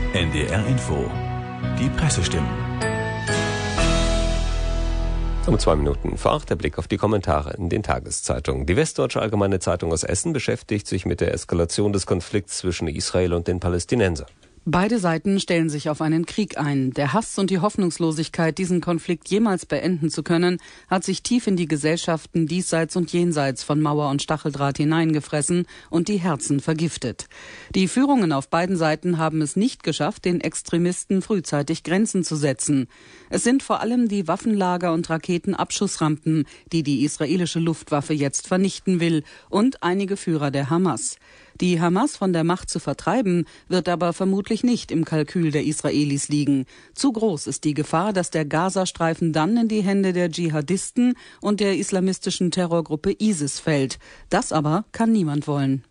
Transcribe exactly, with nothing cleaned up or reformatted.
N D R Info. Die Pressestimmen. Um zwei Minuten vor acht der Blick auf die Kommentare in den Tageszeitungen. Die Westdeutsche Allgemeine Zeitung aus Essen beschäftigt sich mit der Eskalation des Konflikts zwischen Israel und den Palästinensern. Beide Seiten stellen sich auf einen Krieg ein. Der Hass und die Hoffnungslosigkeit, diesen Konflikt jemals beenden zu können, hat sich tief in die Gesellschaften diesseits und jenseits von Mauer und Stacheldraht hineingefressen und die Herzen vergiftet. Die Führungen auf beiden Seiten haben es nicht geschafft, den Extremisten frühzeitig Grenzen zu setzen. Es sind vor allem die Waffenlager und Raketenabschussrampen, die die israelische Luftwaffe jetzt vernichten will, und einige Führer der Hamas. Die Hamas von der Macht zu vertreiben, wird aber vermutlich nicht im Kalkül der Israelis liegen. Zu groß ist die Gefahr, dass der Gazastreifen dann in die Hände der Dschihadisten und der islamistischen Terrorgruppe ISIS fällt. Das aber kann niemand wollen.